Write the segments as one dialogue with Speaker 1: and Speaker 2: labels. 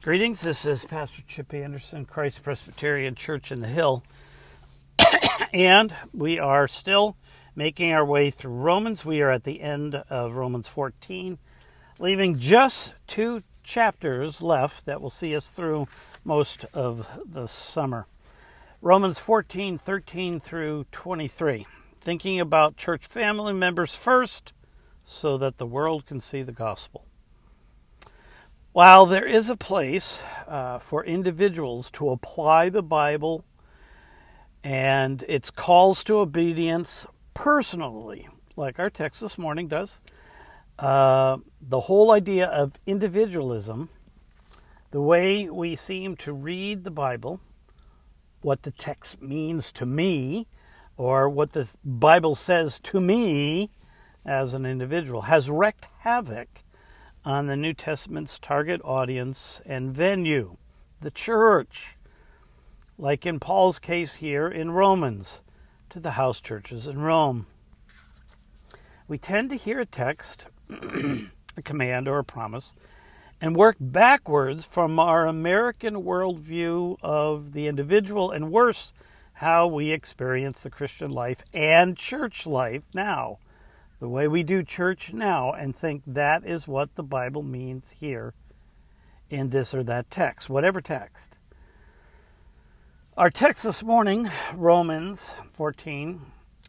Speaker 1: Greetings, this is Pastor Chip Anderson, Christ Presbyterian Church in the Hill, and we are still making our way through Romans. We are at the end of Romans 14, leaving just 2 chapters left that will see us through most of the summer. Romans 14, 13 through 23, thinking about church family members first so that the world can see the gospel. While there is a place for individuals to apply the Bible and its calls to obedience personally, like our text this morning does, the whole idea of individualism, the way we seem to read the Bible, what the text means to me, or what the Bible says to me as an individual, has wreaked havoc on the New Testament's target audience and venue, the church, like in Paul's case here in Romans, to the house churches in Rome. We tend to hear a text, a command or a promise, and work backwards from our American worldview of the individual, and worse, how we experience the Christian life and church life now. The way we do church now, and think that is what the Bible means here in this or that text, whatever text. Our text this morning, Romans 14,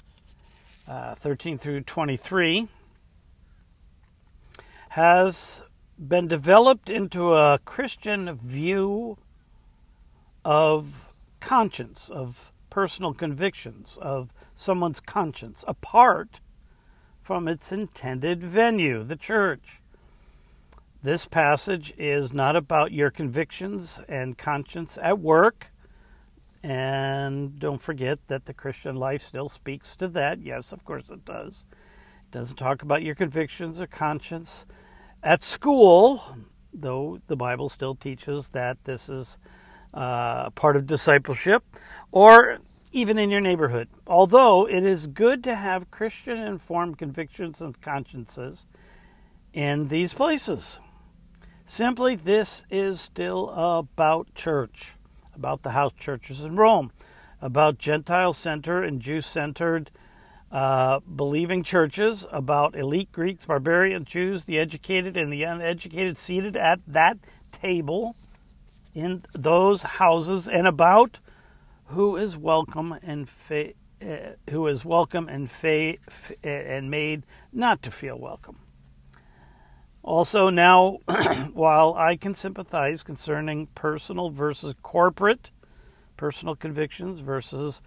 Speaker 1: 13 through 23, has been developed into a Christian view of conscience, of personal convictions, of someone's conscience, apart from its intended venue, the church. This passage is not about your convictions and conscience at work, and don't forget that the Christian life still speaks to that. Yes, of course it does. It doesn't talk about your convictions or conscience at school, though the Bible still teaches that this is part of discipleship, or even in your neighborhood. Although it is good to have Christian-informed convictions and consciences in these places. Simply, this is still about church, about the house churches in Rome, about Gentile-centered and Jew-centered believing churches, about elite Greeks, barbarian Jews, the educated and the uneducated seated at that table in those houses, and about who is welcome and made not to feel welcome. Also, now, while I can sympathize concerning personal versus corporate, personal convictions versus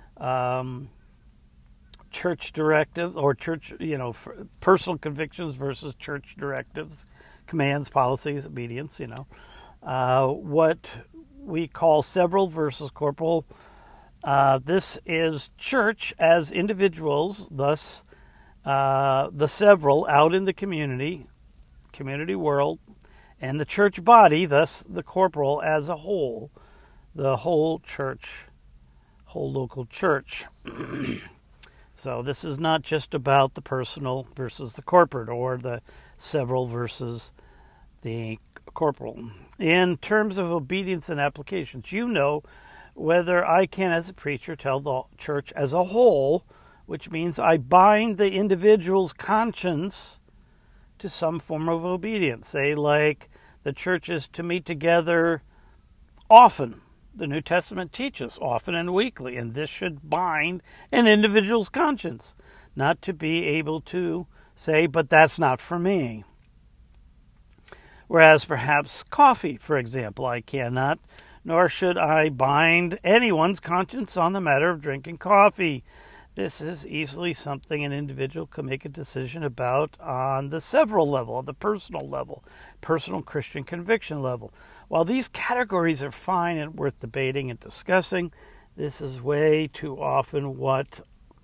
Speaker 1: church directives, or church, personal convictions versus church directives, commands, policies, obedience, what we call several versus corporal. This is church as individuals, thus the several out in the community world, and the church body, thus the corporal as a whole, the whole church, whole local church. So this is not just about the personal versus the corporate, or the several versus the corporal. In terms of obedience and applications, whether I can, as a preacher, tell the church as a whole, which means I bind the individual's conscience to some form of obedience. Say, like the church is to meet together often. The New Testament teaches often and weekly, and this should bind an individual's conscience, not to be able to say, but that's not for me. Whereas perhaps coffee, for example, I cannot, nor should I bind anyone's conscience on the matter of drinking coffee. This is easily something an individual can make a decision about on the several level, the personal level, personal Christian conviction level. While these categories are fine and worth debating and discussing, this is way too often what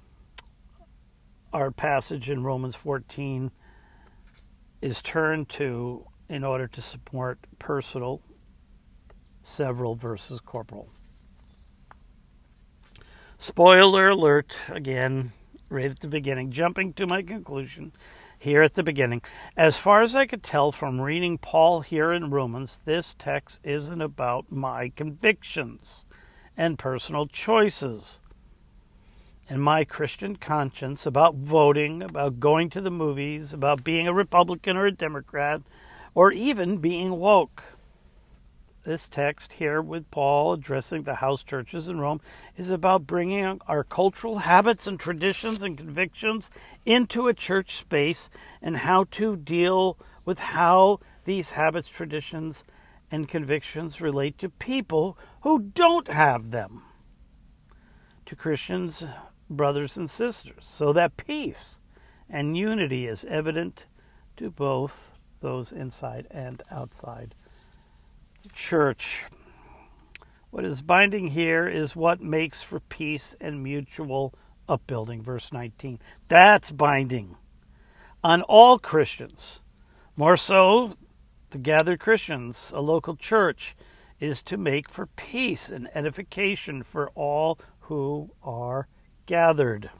Speaker 1: our passage in Romans 14 is turned to in order to support personal, several versus corporal. Spoiler alert, again, right at the beginning, jumping to my conclusion. here at the beginning. As far as I could tell from reading Paul here in Romans, this text isn't about my convictions and personal choices and my Christian conscience about voting, about going to the movies, about being a Republican or a Democrat, or even being woke. This text here with Paul addressing the house churches in Rome is about bringing our cultural habits and traditions and convictions into a church space and how to deal with how these habits, traditions, and convictions relate to people who don't have them, to Christians, brothers and sisters, so that peace and unity is evident to both those inside and outside church. What is binding here is what makes for peace and mutual upbuilding. Verse 19. That's binding on all Christians. More so, the gathered Christians, a local church, is to make for peace and edification for all who are gathered.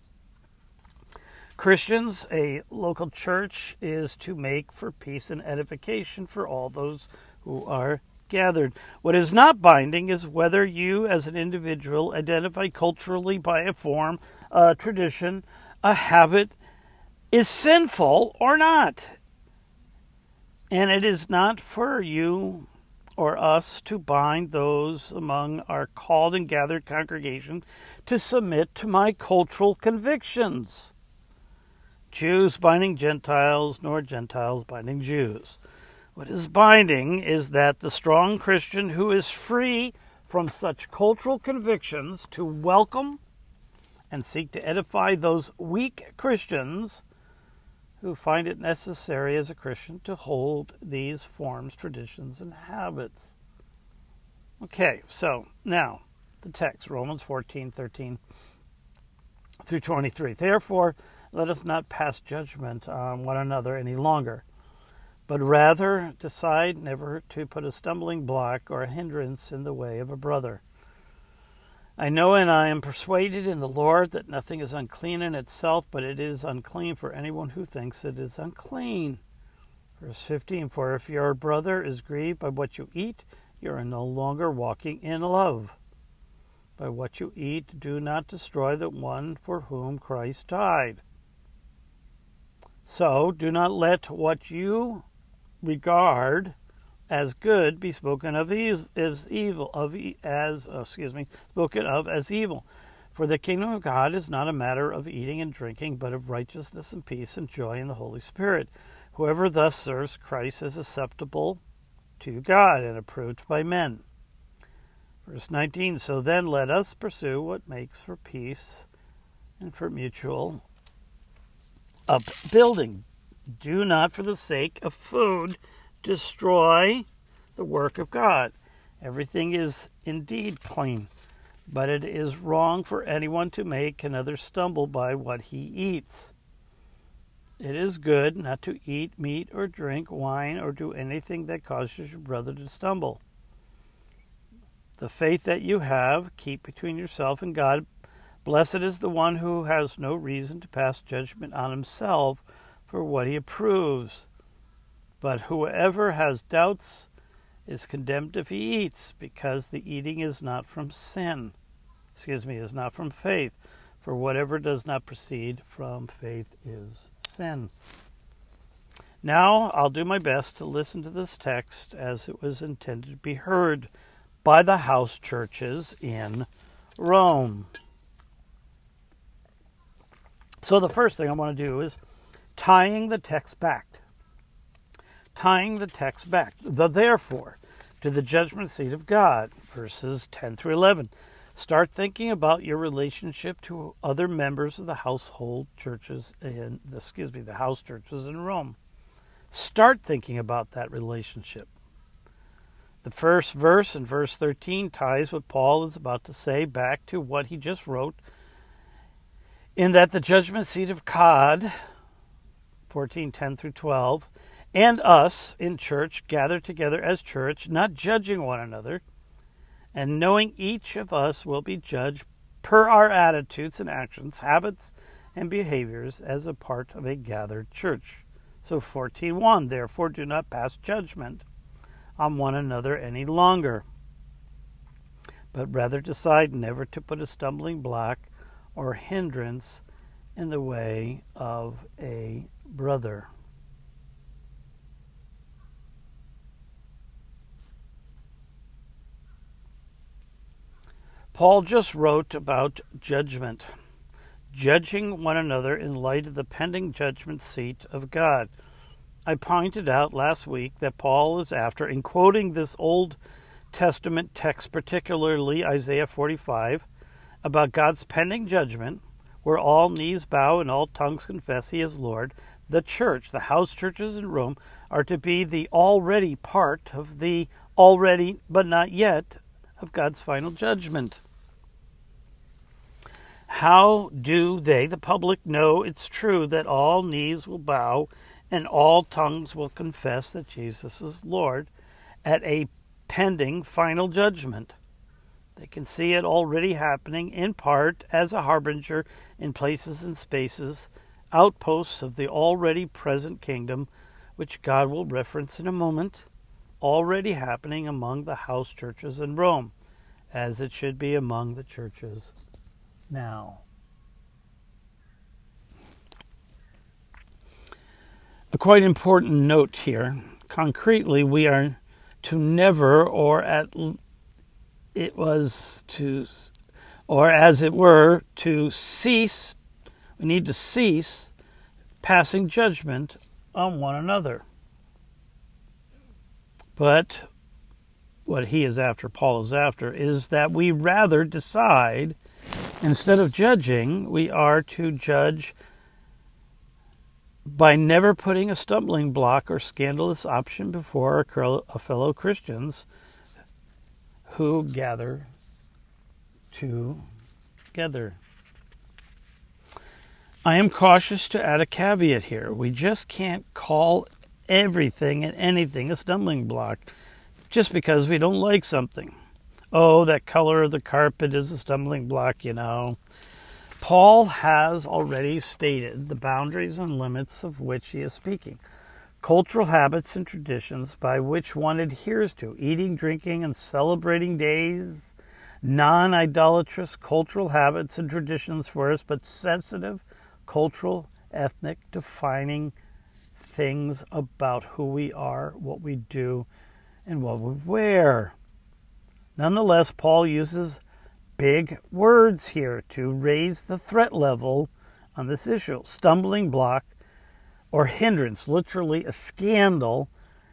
Speaker 1: Christians, a local church, is to make for peace and edification for all those who are gathered. What is not binding is whether you as an individual identify culturally by a form, a tradition, a habit is sinful or not. And it is not for you or us to bind those among our called and gathered congregation to submit to my cultural convictions. Jews binding Gentiles, nor Gentiles binding Jews. What is binding is that the strong Christian who is free from such cultural convictions to welcome and seek to edify those weak Christians who find it necessary as a Christian to hold these forms, traditions, and habits. Okay, so now the text, Romans 14:13 through 23. Therefore, let us not pass judgment on one another any longer, but rather decide never to put a stumbling block or a hindrance in the way of a brother. I know and I am persuaded in the Lord that nothing is unclean in itself, but it is unclean for anyone who thinks it is unclean. Verse 15, for if your brother is grieved by what you eat, you are no longer walking in love. By what you eat, do not destroy the one for whom Christ died. So do not let what you regard as good be spoken of as evil. For the kingdom of God is not a matter of eating and drinking, but of righteousness and peace and joy in the Holy Spirit. Whoever thus serves Christ is acceptable to God and approved by men. Verse 19, so then let us pursue what makes for peace and for mutual upbuilding. Do not, for the sake of food, destroy the work of God. Everything is indeed clean, but it is wrong for anyone to make another stumble by what he eats. It is good not to eat meat or drink wine or do anything that causes your brother to stumble. The faith that you have, keep between yourself and God. Blessed is the one who has no reason to pass judgment on himself for what he approves. But whoever has doubts is condemned if he eats, because the eating is not from is not from faith. For whatever does not proceed from faith is sin. Now I'll do my best to listen to this text as it was intended to be heard by the house churches in Rome. So the first thing I want to do is tying the text back. The therefore to the judgment seat of God, verses 10 through 11. Start thinking about your relationship to other members of the household churches the house churches in Rome. Start thinking about that relationship. The first verse in verse 13 ties what Paul is about to say back to what he just wrote, in that the judgment seat of God, 14:10 through 12, and us in church gather together as church, not judging one another, and knowing each of us will be judged per our attitudes and actions, habits, and behaviors as a part of a gathered church. So 14:1, therefore do not pass judgment on one another any longer, but rather decide never to put a stumbling block or hindrance in the way of a brother. Paul just wrote about judgment, judging one another in light of the pending judgment seat of God. I pointed out last week that Paul is after, in quoting this Old Testament text, particularly Isaiah 45, about God's pending judgment, where all knees bow and all tongues confess he is Lord. The church, the house churches in Rome, are to be the already part of the already but not yet of God's final judgment. How do they, the public, know it's true that all knees will bow and all tongues will confess that Jesus is Lord at a pending final judgment? They can see it already happening, in part as a harbinger in places and spaces, outposts of the already present kingdom, which God will reference in a moment, already happening among the house churches in Rome, as it should be among the churches now. A quite important note here. Concretely, we are to never, or as it were, to cease. We need to cease passing judgment on one another. But what he is after, Paul is after, is that we rather decide, instead of judging, we are to judge by never putting a stumbling block or scandalous option before a fellow Christians who gather together. I am cautious to add a caveat here. We just can't call everything and anything a stumbling block just because we don't like something. Oh, that color of the carpet is a stumbling block, you know. Paul has already stated the boundaries and limits of which he is speaking. Cultural habits and traditions by which one adheres to, eating, drinking, and celebrating days, non-idolatrous cultural habits and traditions for us, but sensitive, cultural, ethnic, defining things about who we are, what we do, and what we wear. Nonetheless, Paul uses big words here to raise the threat level on this issue. Stumbling block or hindrance, literally a scandal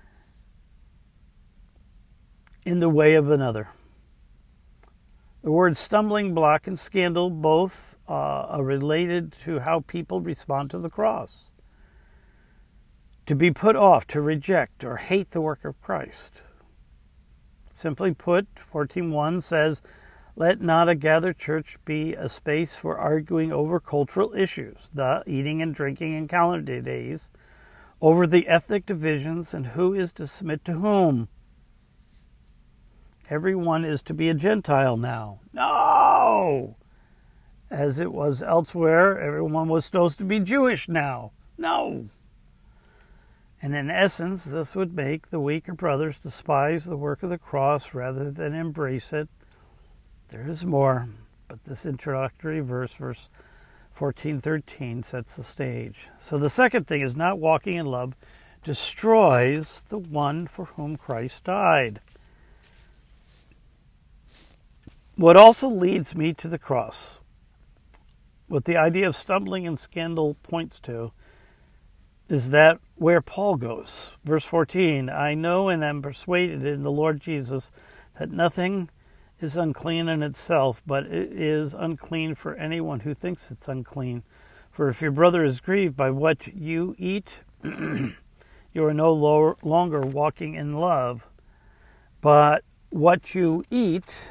Speaker 1: in the way of another. The words stumbling block and scandal both are related to how people respond to the cross. To be put off, to reject, or hate the work of Christ. Simply put, 14:1 says, let not a gathered church be a space for arguing over cultural issues, the eating and drinking and calendar days, over the ethnic divisions and who is to submit to whom. Everyone is to be a Gentile now. No! As it was elsewhere, everyone was supposed to be Jewish now. No! And in essence, this would make the weaker brothers despise the work of the cross rather than embrace it. There is more, but this introductory verse 14:13, sets the stage. So the second thing is not walking in love destroys the one for whom Christ died. What also leads me to the cross, what the idea of stumbling and scandal points to, is that where Paul goes. Verse 14, I know and am persuaded in the Lord Jesus that nothing is unclean in itself, but it is unclean for anyone who thinks it's unclean. For if your brother is grieved by what you eat, you are no longer walking in love. But what you eat,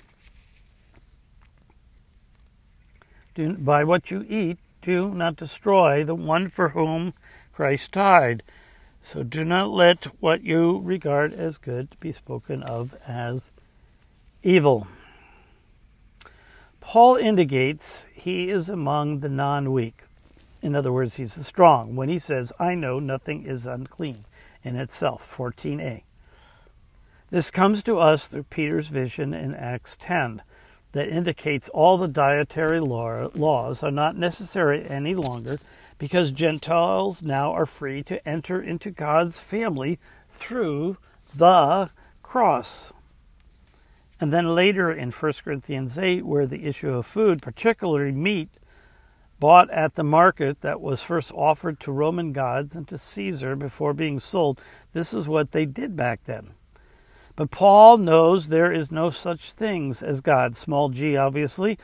Speaker 1: by what you eat, do not destroy the one for whom Christ died. So do not let what you regard as good be spoken of as evil. Paul indicates he is among the non-weak. In other words, he's the strong when he says, I know nothing is unclean in itself, 14a. This comes to us through Peter's vision in Acts 10 that indicates all the dietary laws are not necessary any longer because Gentiles now are free to enter into God's family through the cross. And then later in 1 Corinthians 8, where the issue of food, particularly meat, bought at the market that was first offered to Roman gods and to Caesar before being sold, this is what they did back then. But Paul knows there is no such things as God, small g obviously,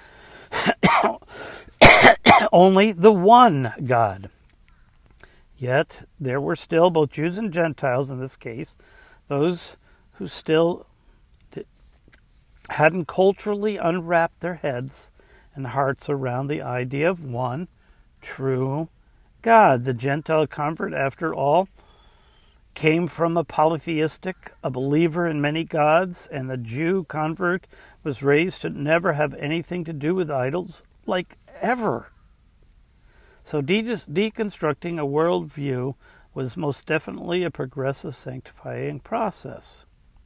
Speaker 1: only the one God. Yet there were still both Jews and Gentiles in this case, those who still hadn't culturally unwrapped their heads and hearts around the idea of one true God. The Gentile convert, after all, came from a polytheistic, a believer in many gods, and the Jew convert was raised to never have anything to do with idols, like ever. So deconstructing a worldview was most definitely a progressive sanctifying process.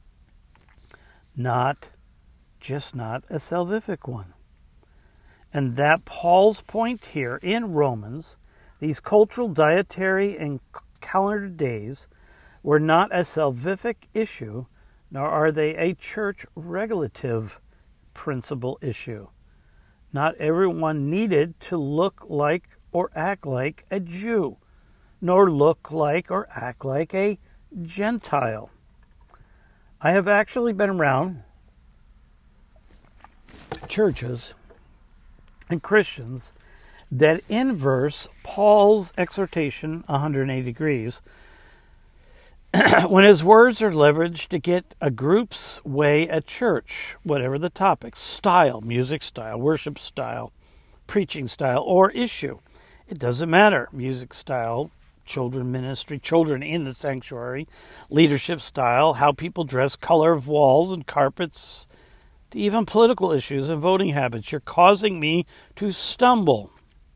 Speaker 1: Not a salvific one. And that Paul's point here in Romans, these cultural, dietary, and calendar days were not a salvific issue, nor are they a church regulative principle issue. Not everyone needed to look like or act like a Jew, nor look like or act like a Gentile. I have actually been around churches and Christians that inverse Paul's exhortation 180 degrees when his words are leveraged to get a group's way at church, whatever the topic, style, music style, worship style, preaching style, or issue. It doesn't matter. Music style, children ministry, children in the sanctuary, leadership style, how people dress, color of walls and carpets, to even political issues and voting habits. You're causing me to stumble.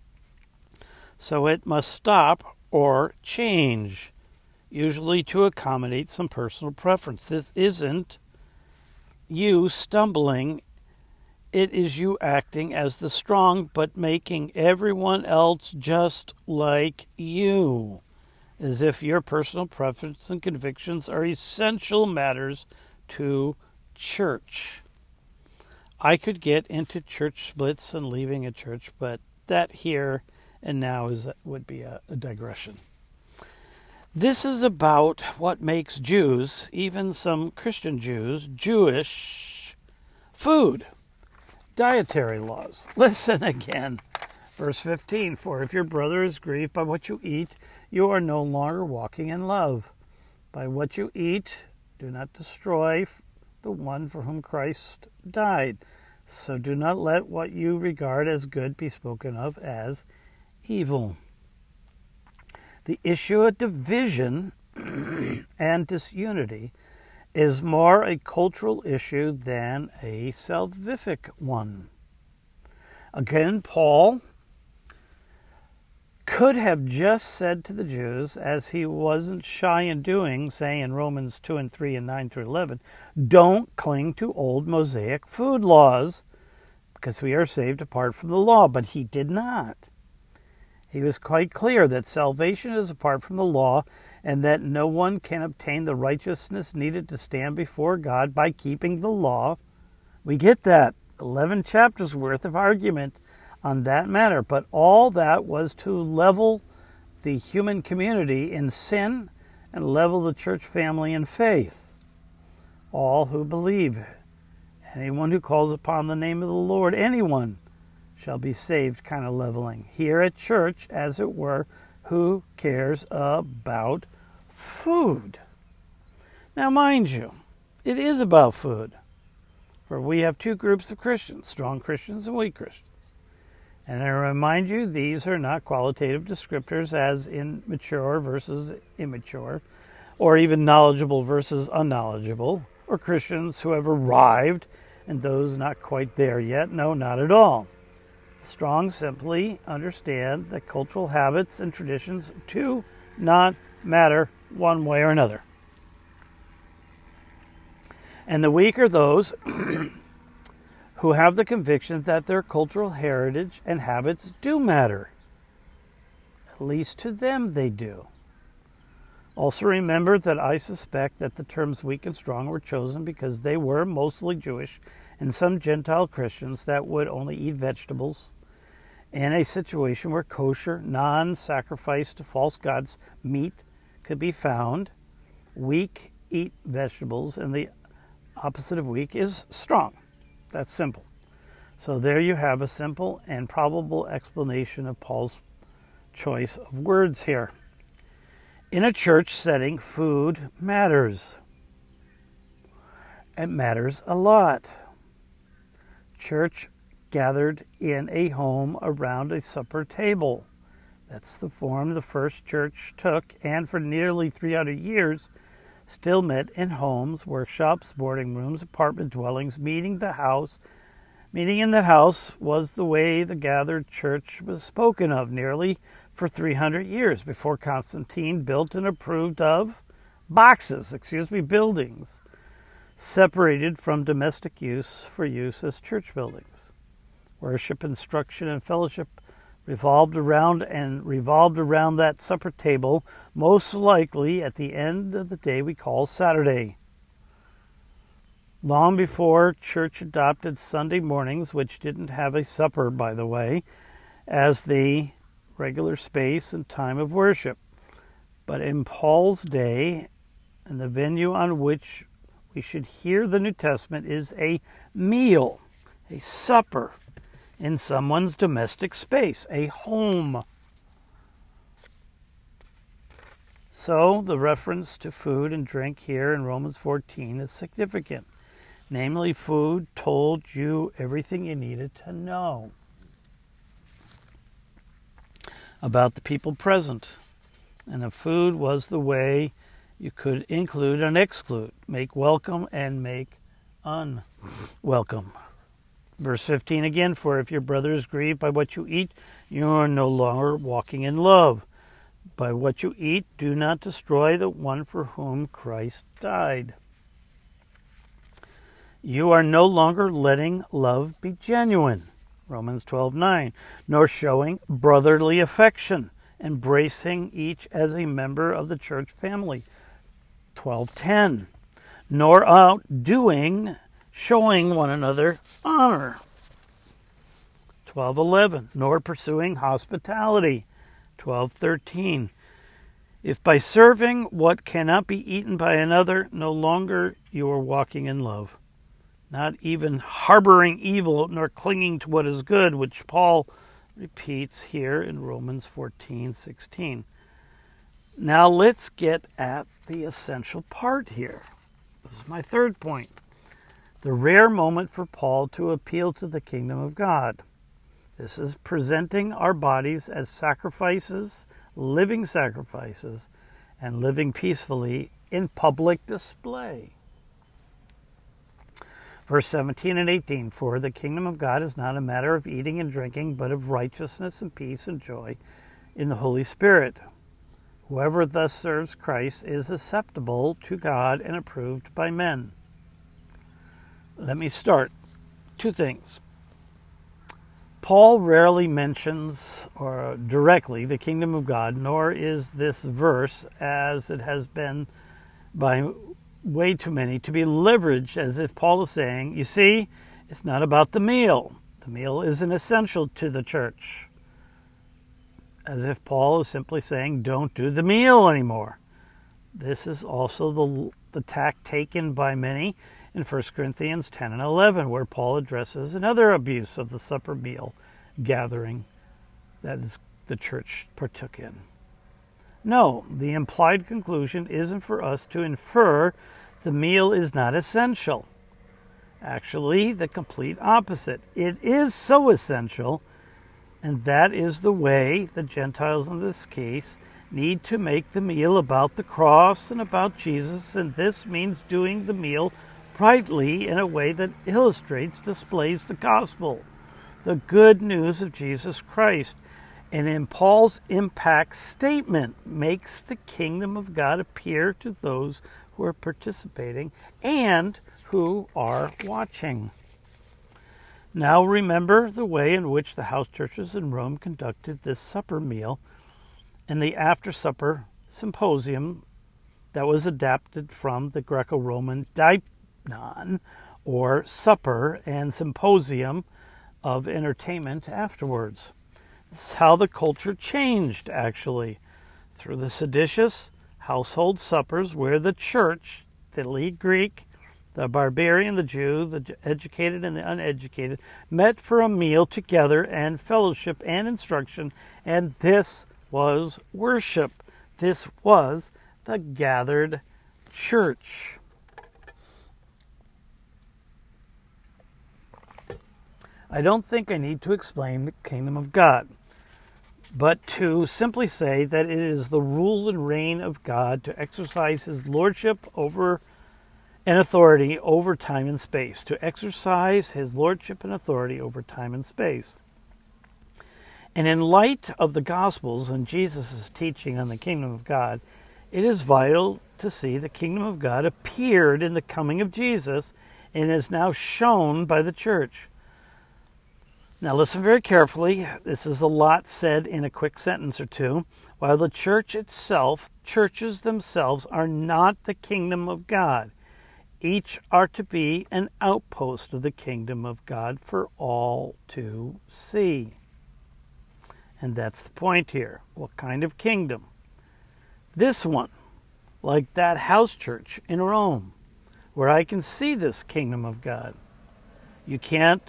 Speaker 1: So it must stop or change, usually to accommodate some personal preference. This isn't you stumbling. It is you acting as the strong, but making everyone else just like you, as if your personal preference and convictions are essential matters to church. I could get into church splits and leaving a church, but that here and now would be a digression. This is about what makes Jews, even some Christian Jews, Jewish food. Dietary laws. Listen again. Verse 15, for if your brother is grieved by what you eat, you are no longer walking in love. By what you eat, do not destroy the one for whom Christ died. So do not let what you regard as good be spoken of as evil. The issue of division and disunity is more a cultural issue than a salvific one. Again, Paul could have just said to the Jews, as he wasn't shy in doing, saying in Romans 2 and 3 and 9 through 11, don't cling to old Mosaic food laws because we are saved apart from the law. But he did not. He was quite clear that salvation is apart from the law and that no one can obtain the righteousness needed to stand before God by keeping the law. We get that. 11 chapters worth of argument on that matter. But all that was to level the human community in sin and level the church family in faith. All who believe, anyone who calls upon the name of the Lord, anyone shall be saved kind of leveling. Here at church, as it were, who cares about food? Now, mind you, it is about food. For we have two groups of Christians, strong Christians and weak Christians. And I remind you, these are not qualitative descriptors as in mature versus immature, or even knowledgeable versus unknowledgeable, or Christians who have arrived and those not quite there yet. No, not at all. Strong simply understand that cultural habits and traditions do not matter one way or another. And the weak are those who have the conviction that their cultural heritage and habits do matter. At least to them they do. Also remember that I suspect that the terms weak and strong were chosen because they were mostly Jewish and some Gentile Christians that would only eat vegetables in a situation where kosher, non-sacrifice to false gods meat could be found. Weak eat vegetables, and the opposite of weak is strong. That's simple. So there you have a simple and probable explanation of Paul's choice of words here. In a church setting, food matters. It matters a lot. Church gathered in a home around a supper table. That's the form the first church took, and for nearly 300 years still met in homes, workshops, boarding rooms, apartment dwellings. Meeting in the house was the way the gathered church was spoken of nearly for 300 years before Constantine built and approved of buildings separated from domestic use for use as church buildings. Worship, instruction, and fellowship revolved around that supper table, most likely at the end of the day we call Saturday. Long before church adopted Sunday mornings, which didn't have a supper, by the way, as the regular space and time of worship. But in Paul's day, and the venue on which we should hear the New Testament is a meal, a supper, in someone's domestic space, a home. So the reference to food and drink here in Romans 14 is significant. Namely, food told you everything you needed to know about the people present. And the food was the way you could include and exclude, make welcome and make unwelcome. Verse 15 again, for if your brother is grieved by what you eat, you are no longer walking in love. By what you eat, do not destroy the one for whom Christ died. You are no longer letting love be genuine, Romans 12:9, nor showing brotherly affection, embracing each as a member of the church family, 12:10, nor outdoing, showing one another honor, 12:11, nor pursuing hospitality, 12:13. If by serving what cannot be eaten by another, no longer you are walking in love, not even harboring evil, nor clinging to what is good, which Paul repeats here in Romans 14:16. Now let's get at the essential part here. This is my third point. The rare moment for Paul to appeal to the kingdom of God. This is presenting our bodies as sacrifices, living sacrifices, and living peacefully in public display. Verse 17 and 18, for the kingdom of God is not a matter of eating and drinking, but of righteousness and peace and joy in the Holy Spirit. Whoever thus serves Christ is acceptable to God and approved by men. Let me start. Two things. Paul rarely mentions or directly the kingdom of God, nor is this verse, as it has been by way too many, to be leveraged as if Paul is saying, you see, it's not about the meal. The meal isn't essential to the church. As if Paul is simply saying, don't do the meal anymore. This is also the tack taken by many in 1 Corinthians 10 and 11, where Paul addresses another abuse of the supper meal gathering that the church partook in. No, the implied conclusion isn't for us to infer the meal is not essential. Actually, the complete opposite. It is so essential, and that is the way the Gentiles in this case need to make the meal about the cross and about Jesus, and this means doing the meal rightly in a way that illustrates, displays the gospel, the good news of Jesus Christ. And in Paul's impact statement, makes the kingdom of God appear to those who are participating and who are watching. Now remember the way in which the house churches in Rome conducted this supper meal and the after-supper symposium that was adapted from the Greco-Roman dipnon, or supper and symposium of entertainment afterwards. This is how the culture changed, actually, through the seditious household suppers where the church, the elite Greek, the barbarian, the Jew, the educated and the uneducated, met for a meal together and fellowship and instruction, and this was worship. This was the gathered church. I don't think I need to explain the kingdom of God, but to simply say that it is the rule and reign of God to exercise his lordship over and authority over time and space, to exercise his lordship and authority over time and space. And in light of the Gospels and Jesus' teaching on the kingdom of God, it is vital to see the kingdom of God appeared in the coming of Jesus and is now shown by the church. Now listen very carefully. This is a lot said in a quick sentence or two. While the church itself, churches themselves, are not the kingdom of God, each are to be an outpost of the kingdom of God for all to see. And that's the point here. What kind of kingdom? This one, like that house church in Rome, where I can see this kingdom of God. You can't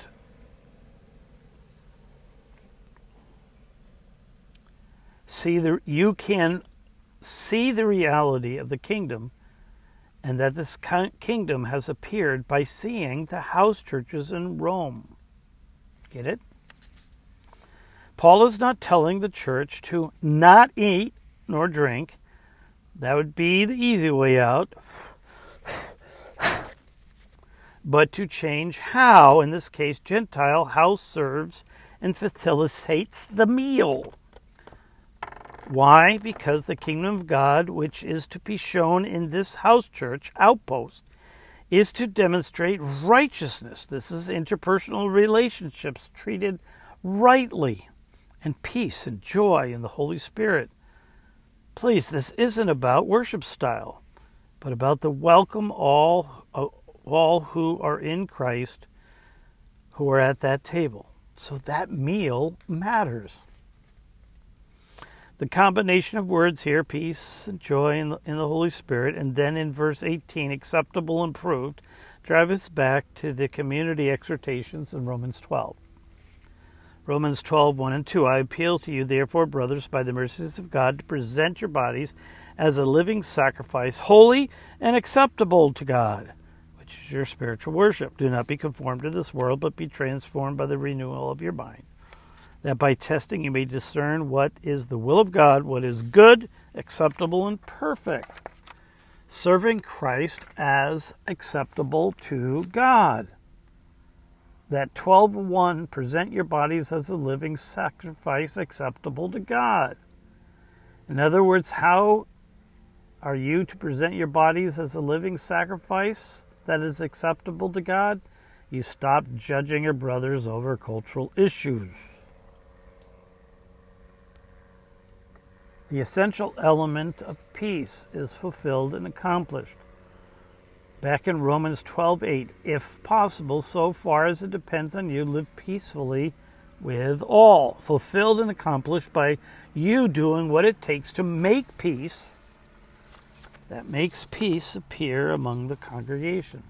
Speaker 1: you can see the reality of the kingdom, and that this kingdom has appeared by seeing the house churches in Rome. Get it? Paul is not telling the church to not eat nor drink. That would be the easy way out. But to change how, in this case, Gentile, house serves and facilitates the meal. Why? Because the kingdom of God, which is to be shown in this house church outpost, is to demonstrate righteousness. This is interpersonal relationships treated rightly, and peace and joy in the Holy Spirit. Please, this isn't about worship style, but about the welcome all who are in Christ, who are at that table. So that meal matters. The combination of words here, peace and joy in the Holy Spirit, and then in verse 18, acceptable and proved, drive us back to the community exhortations in Romans 12. Romans 12, 1 and 2. I appeal to you, therefore, brothers, by the mercies of God, to present your bodies as a living sacrifice, holy and acceptable to God, which is your spiritual worship. Do not be conformed to this world, but be transformed by the renewal of your mind, that by testing you may discern what is the will of God, what is good, acceptable, and perfect. Serving Christ as acceptable to God. That 12:1, present your bodies as a living sacrifice acceptable to God. In other words, how are you to present your bodies as a living sacrifice that is acceptable to God? You stop judging your brothers over cultural issues. The essential element of peace is fulfilled and accomplished. Back in Romans 12:8, if possible, so far as it depends on you, live peacefully with all. Fulfilled and accomplished by you doing what it takes to make peace. That makes peace appear among the congregation.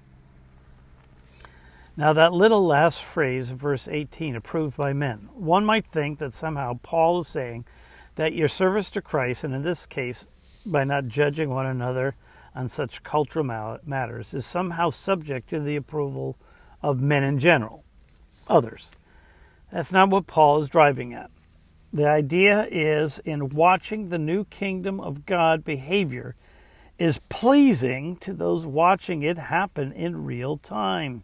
Speaker 1: Now that little last phrase, verse 18, approved by men. One might think that somehow Paul is saying that your service to Christ, and in this case, by not judging one another on such cultural matters, is somehow subject to the approval of men in general, others. That's not what Paul is driving at. The idea is in watching the new kingdom of God behavior is pleasing to those watching it happen in real time.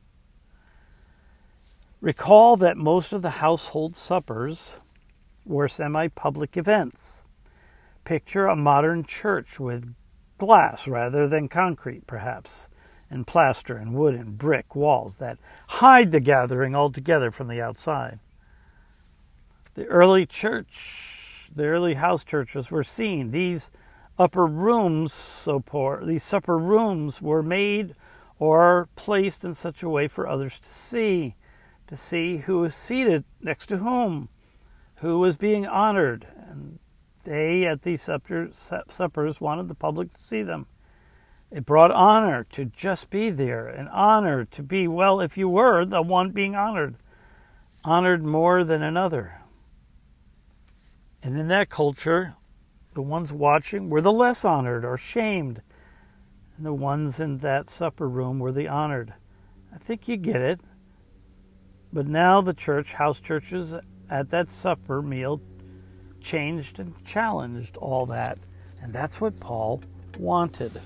Speaker 1: Recall that most of the household suppers were semi-public events. Picture a modern church with glass rather than concrete, perhaps, and plaster and wood and brick walls that hide the gathering altogether from the outside. The early house churches were seen. These upper rooms, these supper rooms were made or placed in such a way for others to see who was seated next to whom, who was being honored. And they, at these suppers, wanted the public to see them. It brought honor to just be there, and honor to be, well, if you were the one being honored more than another. And in that culture, the ones watching were the less honored or shamed, and the ones in that supper room were the honored. I think you get it. But now the house churches at that supper meal changed and challenged all that. And that's what Paul wanted.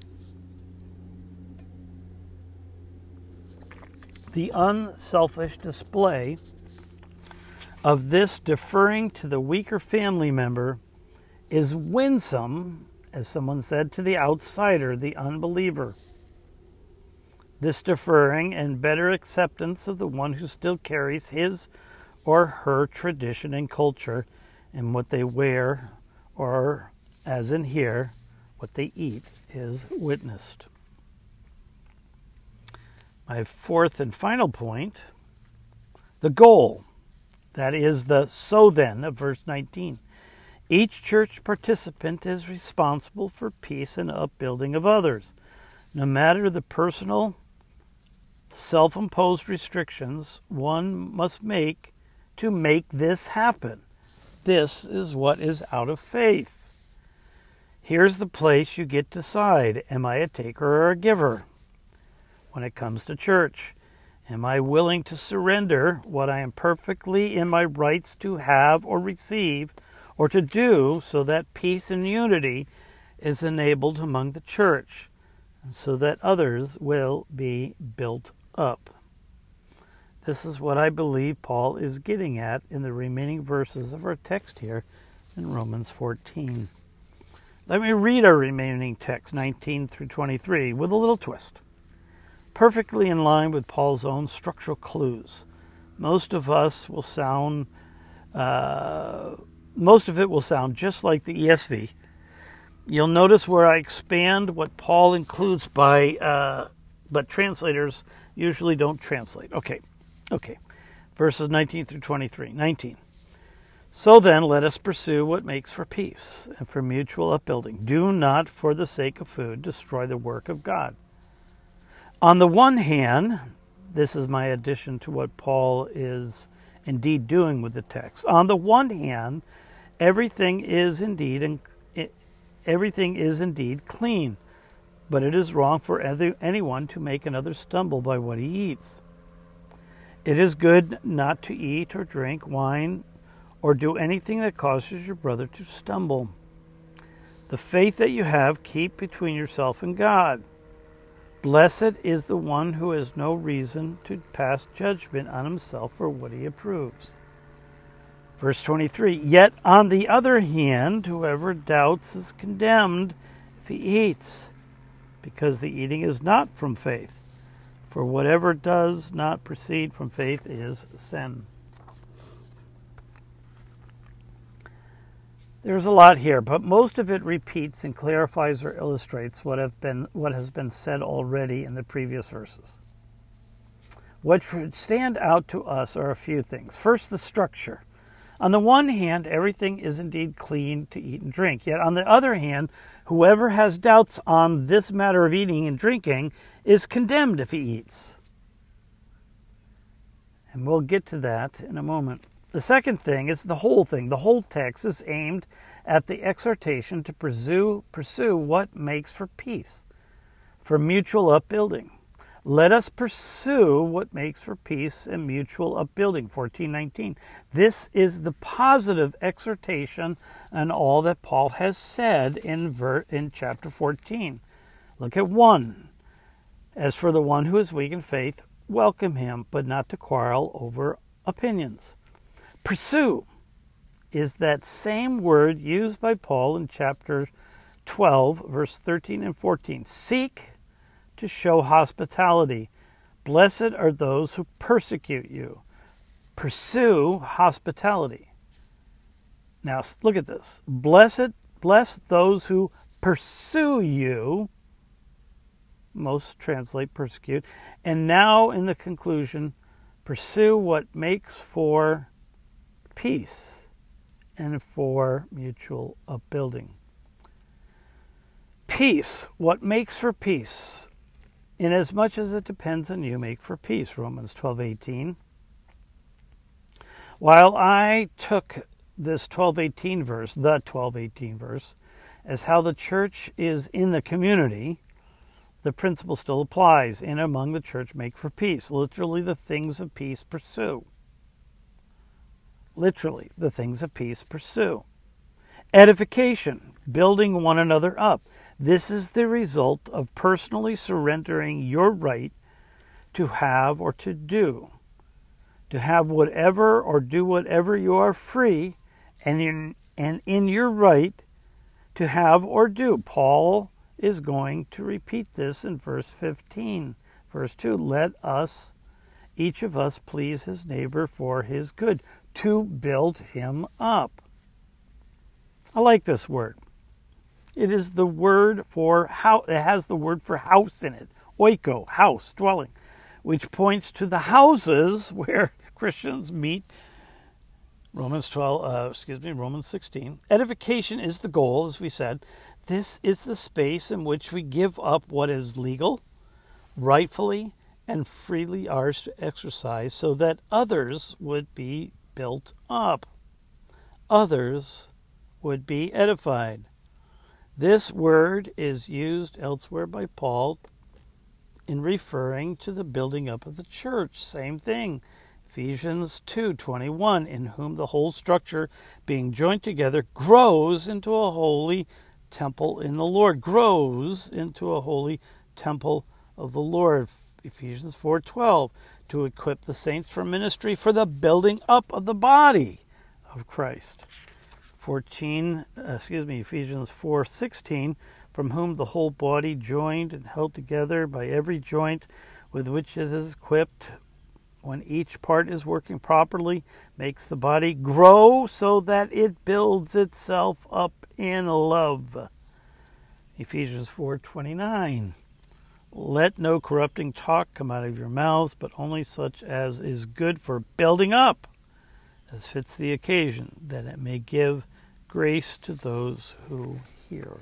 Speaker 1: The unselfish display of this deferring to the weaker family member is winsome, as someone said, to the outsider, the unbeliever. This deferring and better acceptance of the one who still carries his or her tradition and culture and what they wear, or, as in here, what they eat, is witnessed. My fourth and final point, the goal. That is the so then of verse 19. Each church participant is responsible for peace and upbuilding of others. No matter the personal, self-imposed restrictions one must make to make this happen. This is what is out of faith. Here's the place you get to decide. Am I a taker or a giver? When it comes to church, am I willing to surrender what I am perfectly in my rights to have or receive or to do so that peace and unity is enabled among the church and so that others will be built up? This is what I believe Paul is getting at in the remaining verses of our text here in Romans 14. Let me read our remaining text, 19 through 23, with a little twist. Perfectly in line with Paul's own structural clues. Most of it will sound just like the ESV. You'll notice where I expand what Paul includes but translators usually don't translate. Okay. Verses 19 through 23. 19. So then, let us pursue what makes for peace and for mutual upbuilding. Do not, for the sake of food, destroy the work of God. On the one hand, this is my addition to what Paul is indeed doing with the text. On the one hand, everything is indeed clean, but it is wrong for anyone to make another stumble by what he eats. It is good not to eat or drink wine or do anything that causes your brother to stumble. The faith that you have, keep between yourself and God. Blessed is the one who has no reason to pass judgment on himself for what he approves. Verse 23, yet on the other hand, whoever doubts is condemned if he eats, because the eating is not from faith. For whatever does not proceed from faith is sin. There's a lot here, but most of it repeats and clarifies or illustrates what has been said already in the previous verses. What should stand out to us are a few things. First, the structure. On the one hand, everything is indeed clean to eat and drink. Yet on the other hand, whoever has doubts on this matter of eating and drinking is condemned if he eats. And we'll get to that in a moment. The second thing is the whole thing. The whole text is aimed at the exhortation to pursue what makes for peace, for mutual upbuilding. Let us pursue what makes for peace and mutual upbuilding, 14:19. This is the positive exhortation and all that Paul has said in chapter 14. Look at 1. As for the one who is weak in faith, welcome him, but not to quarrel over opinions. Pursue is that same word used by Paul in chapter 12, verse 13 and 14. Seek to show hospitality. Blessed are those who persecute you. Pursue hospitality. Now, look at this. Bless those who pursue you. Most translate persecute. And now in the conclusion, pursue what makes for peace and for mutual upbuilding. Peace. What makes for peace? Inasmuch as it depends on you, make for peace. Romans 12:18. While I took this 12:18 verse, the 12:18 verse, as how the church is in the community, the principle still applies. In among the church, make for peace. Literally, the things of peace pursue. Literally, the things of peace pursue. Edification, building one another up. This is the result of personally surrendering your right to have or to do. To have whatever or do whatever you are free and in your right to have or do. Paul is going to repeat this in verse 15. Verse 2, let us, each of us, please his neighbor for his good, to build him up. I like this word. It is the word for house. It has the word for house in it. Oiko, house, dwelling, which points to the houses where Christians meet. Romans 16. Edification is the goal, as we said. This is the space in which we give up what is legal, rightfully, and freely ours to exercise so that others would be built up. Others would be edified. This word is used elsewhere by Paul in referring to the building up of the church. Same thing. Ephesians 2:21, in whom the whole structure, being joined together, grows into a holy temple in the Lord. Grows into a holy temple of the Lord. Ephesians 4:12, to equip the saints for ministry for the building up of the body of Christ. Ephesians 4:16, from whom the whole body, joined and held together by every joint with which it is equipped, when each part is working properly, makes the body grow so that it builds itself up in love. Ephesians 4:29, let no corrupting talk come out of your mouths, but only such as is good for building up, as fits the occasion, that it may give grace to those who hear.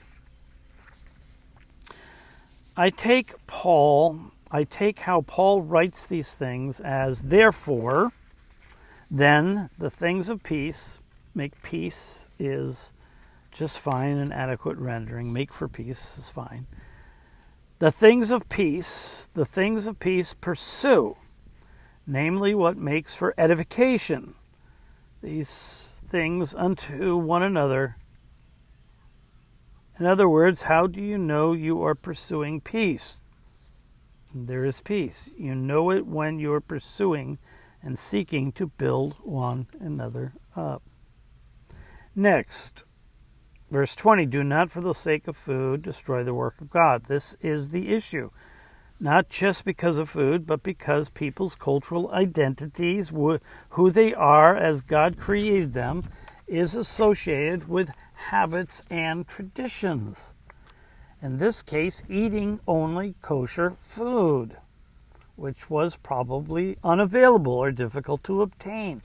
Speaker 1: I take how Paul writes these things as, therefore, then the things of peace, make peace is just fine, an adequate rendering. Make for peace is fine. The things of peace pursue, namely what makes for edification. These things unto one another. In other words, how do you know you are pursuing peace? There is peace. You know it when you are pursuing and seeking to build one another up. Next, verse 20, do not for the sake of food destroy the work of God. This is the issue. Not just because of food, but because people's cultural identities, who they are as God created them, is associated with habits and traditions. In this case, eating only kosher food, which was probably unavailable or difficult to obtain.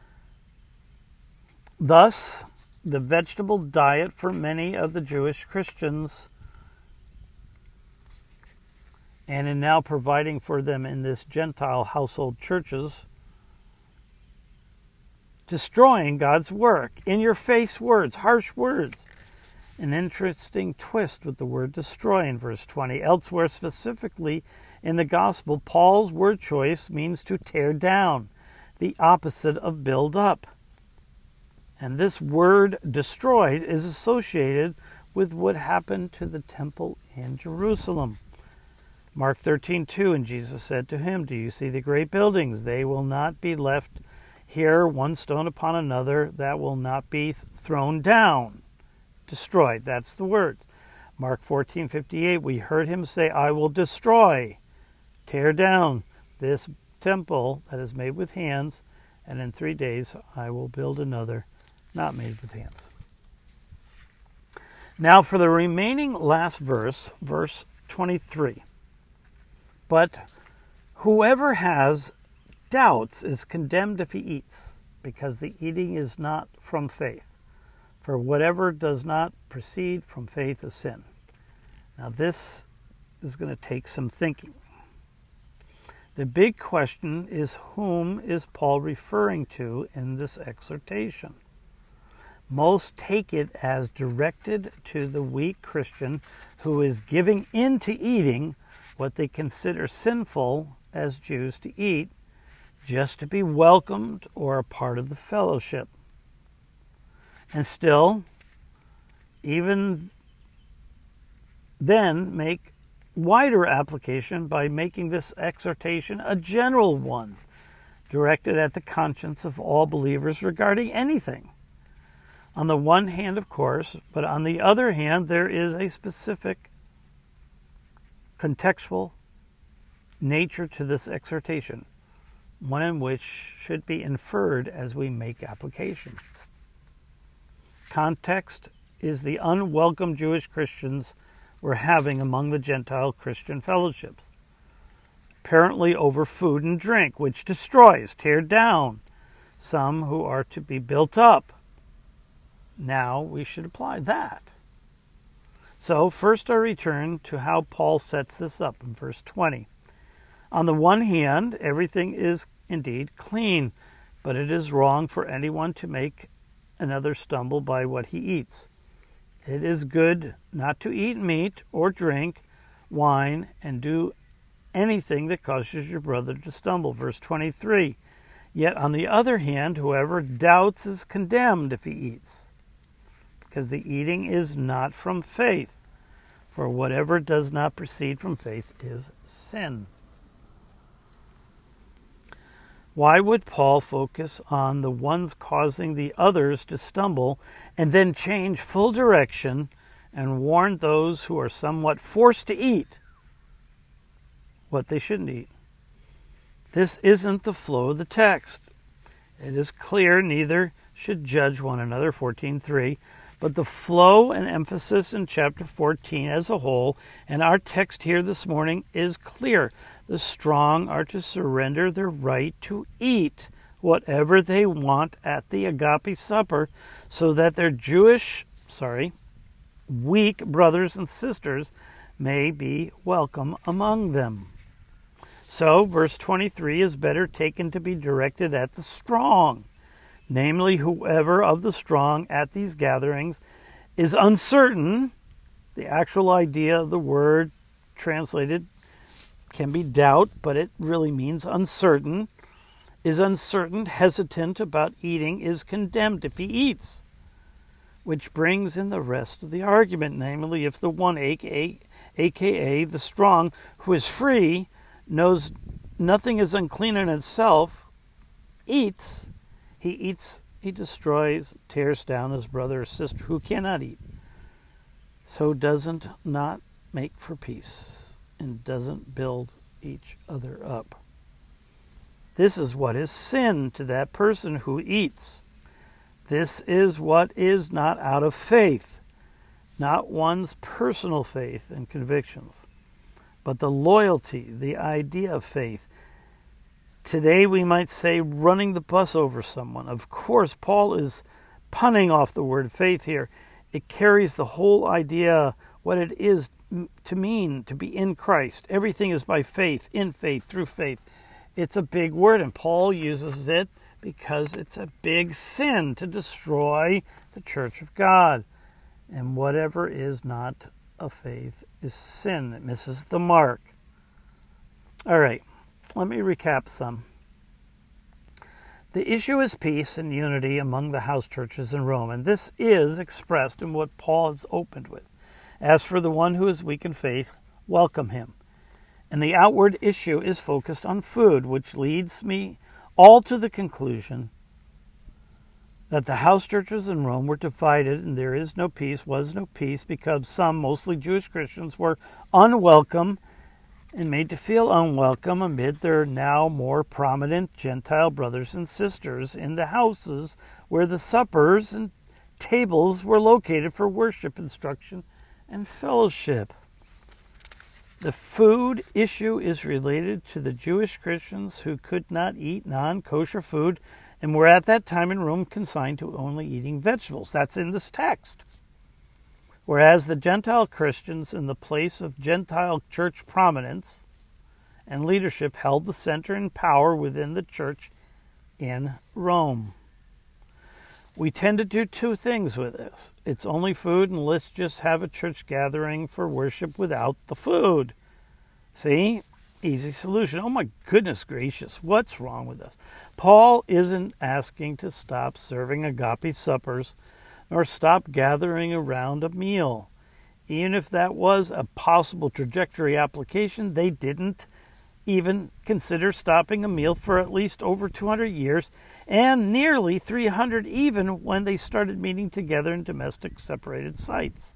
Speaker 1: Thus, the vegetable diet for many of the Jewish Christians, and in now providing for them in this Gentile household churches, destroying God's work. In-your-face words, harsh words. An interesting twist with the word destroy in verse 20. Elsewhere, specifically in the gospel, Paul's word choice means to tear down, the opposite of build up. And this word destroyed is associated with what happened to the temple in Jerusalem. Mark 13:2, and Jesus said to him, "Do you see the great buildings? They will not be left here, one stone upon another, that will not be thrown down," destroyed. That's the word. Mark 14:58, we heard him say, "I will destroy, tear down this temple that is made with hands, and in 3 days I will build another not made with hands." Now for the remaining last verse, verse 23. But whoever has doubts is condemned if he eats, because the eating is not from faith. For whatever does not proceed from faith is sin. Now this is going to take some thinking. The big question is, whom is Paul referring to in this exhortation? Most take it as directed to the weak Christian who is giving in to eating what they consider sinful as Jews to eat, just to be welcomed or a part of the fellowship. And still, even then, make wider application by making this exhortation a general one, directed at the conscience of all believers regarding anything. On the one hand, of course, but on the other hand, there is a specific contextual nature to this exhortation, one in which should be inferred as we make application. Context is the unwelcome Jewish Christians were having among the Gentile Christian fellowships, apparently over food and drink, which destroys, tear down some who are to be built up. Now we should apply that. So first I return to how Paul sets this up in verse 20. On the one hand, everything is indeed clean, but it is wrong for anyone to make another stumble by what he eats. It is good not to eat meat or drink wine and do anything that causes your brother to stumble. Verse 23. Yet on the other hand, whoever doubts is condemned if he eats, because the eating is not from faith. For whatever does not proceed from faith is sin. Why would Paul focus on the ones causing the others to stumble and then change full direction and warn those who are somewhat forced to eat what they shouldn't eat? This isn't the flow of the text. It is clear neither should judge one another, 14:3, but the flow and emphasis in chapter 14 as a whole, and our text here this morning, is clear. The strong are to surrender their right to eat whatever they want at the agape supper, so that their weak brothers and sisters may be welcome among them. So, verse 23 is better taken to be directed at the strong, namely whoever of the strong at these gatherings is uncertain. The actual idea of the word translated can be doubt, but it really means uncertain. Is uncertain, hesitant about eating, is condemned if he eats. Which brings in the rest of the argument, namely if the one, aka the strong, who is free, knows nothing is unclean in itself, eats, he destroys, tears down his brother or sister who cannot eat. So doesn't not make for peace and doesn't build each other up. This is what is sin to that person who eats. This is what is not out of faith, not one's personal faith and convictions, but the loyalty, the idea of faith. Today we might say running the bus over someone. Of course, Paul is punning off the word faith here. It carries the whole idea, what it is to mean to be in Christ. Everything is by faith, in faith, through faith. It's a big word, and Paul uses it because it's a big sin to destroy the church of God. And whatever is not of faith is sin. It misses the mark. All right, let me recap some. The issue is peace and unity among the house churches in Rome, and this is expressed in what Paul has opened with. As for the one who is weak in faith, welcome him. And the outward issue is focused on food, which leads me all to the conclusion that the house churches in Rome were divided and there is no peace, was no peace, because some, mostly Jewish Christians, were unwelcome and made to feel unwelcome amid their now more prominent Gentile brothers and sisters in the houses where the suppers and tables were located for worship, instruction, and fellowship. The food issue is related to the Jewish Christians who could not eat non-kosher food and were at that time in Rome consigned to only eating vegetables. That's in this text. Whereas the Gentile Christians in the place of Gentile church prominence and leadership held the center and power within the church in Rome. We tend to do two things with this. It's only food, and let's just have a church gathering for worship without the food. See? Easy solution. Oh my goodness gracious, what's wrong with us? Paul isn't asking to stop serving agape suppers nor stop gathering around a meal. Even if that was a possible trajectory application, they didn't even consider stopping a meal for at least over 200 years and nearly 300 even when they started meeting together in domestic separated sites.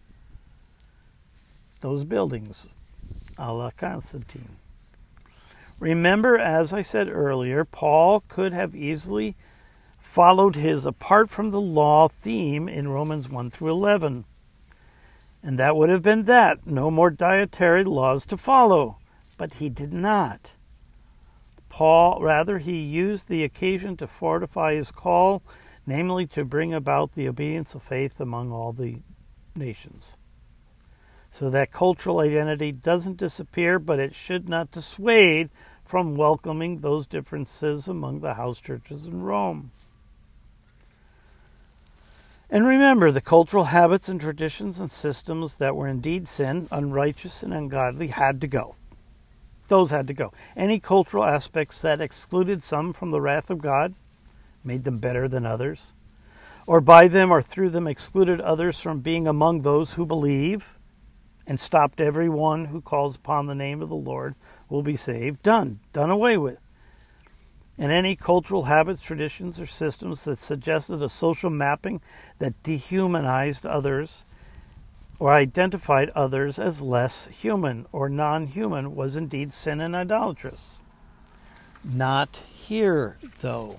Speaker 1: Those buildings, a la Constantine. Remember, as I said earlier, Paul could have easily followed his apart from the law theme in Romans 1 through 11. And that would have been that. No more dietary laws to follow. But he did not. Rather, he used the occasion to fortify his call, namely to bring about the obedience of faith among all the nations. So that cultural identity doesn't disappear, but it should not dissuade from welcoming those differences among the house churches in Rome. And remember, the cultural habits and traditions and systems that were indeed sin, unrighteous and ungodly, had to go. Those had to go. Any cultural aspects that excluded some from the wrath of God, made them better than others, or by them or through them excluded others from being among those who believe, and stopped everyone who calls upon the name of the Lord will be saved. Done away with. And any cultural habits, traditions, or systems that suggested a social mapping that dehumanized others or identified others as less human or non-human was indeed sin and idolatrous. Not here, though.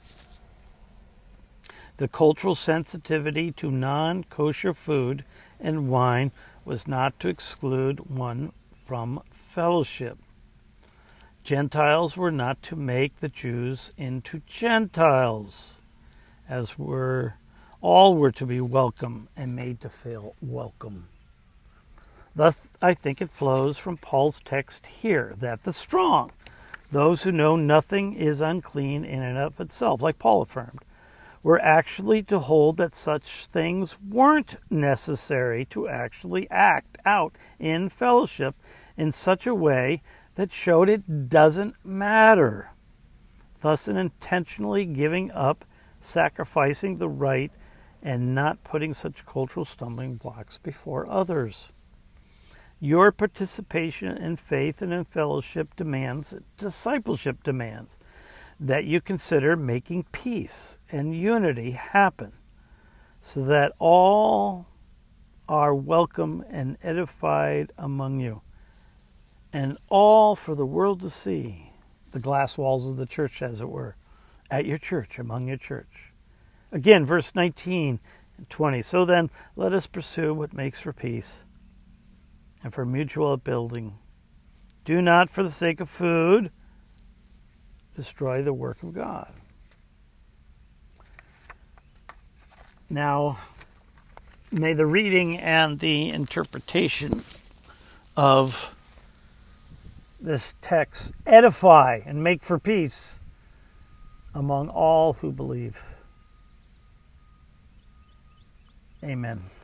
Speaker 1: The cultural sensitivity to non-kosher food and wine was not to exclude one from fellowship. Gentiles were not to make the Jews into Gentiles, as all were to be welcome and made to feel welcome. Thus, I think it flows from Paul's text here that the strong, those who know nothing is unclean in and of itself, like Paul affirmed, were actually to hold that such things weren't necessary to actually act out in fellowship in such a way that showed it doesn't matter, thus in intentionally giving up, sacrificing the right, and not putting such cultural stumbling blocks before others. Your participation in faith and in fellowship discipleship demands, that you consider making peace and unity happen so that all are welcome and edified among you, and all for the world to see, the glass walls of the church, as it were, at your church, among your church. Again, verse 19 and 20. So then, let us pursue what makes for peace and for mutual upbuilding. Do not, for the sake of food, destroy the work of God. Now, may the reading and the interpretation of this text edify and make for peace among all who believe. Amen.